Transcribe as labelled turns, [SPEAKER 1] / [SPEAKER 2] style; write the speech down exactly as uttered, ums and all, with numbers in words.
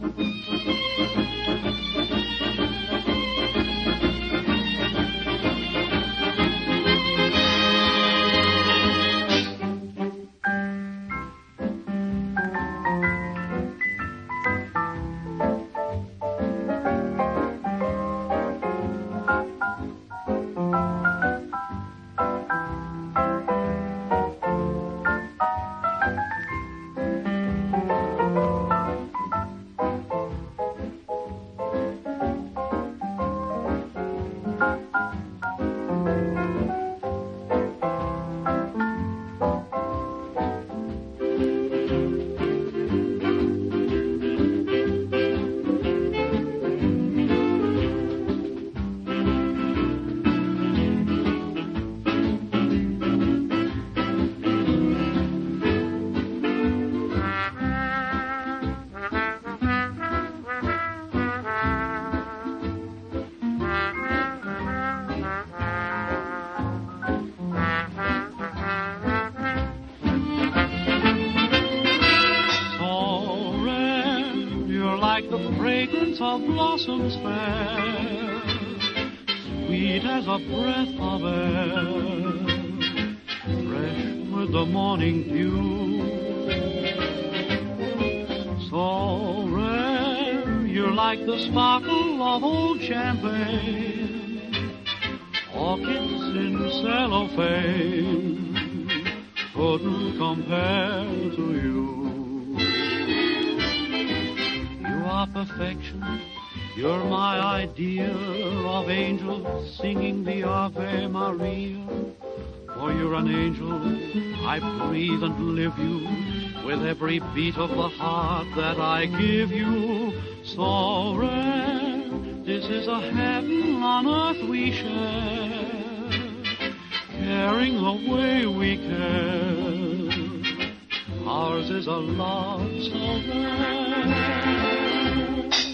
[SPEAKER 1] Of blossoms fair, sweet as a breath of air, fresh with the morning dew. So rare, you're like the sparkle of old champagne, orchids in cellophane couldn't compare to you. Perfection, you're my idea of angels singing the Ave Maria. For you're an angel, I breathe and live you with every beat of the heart that I give you. So rare, this is a heaven on earth we share, caring the way we care. Ours is a love so rare.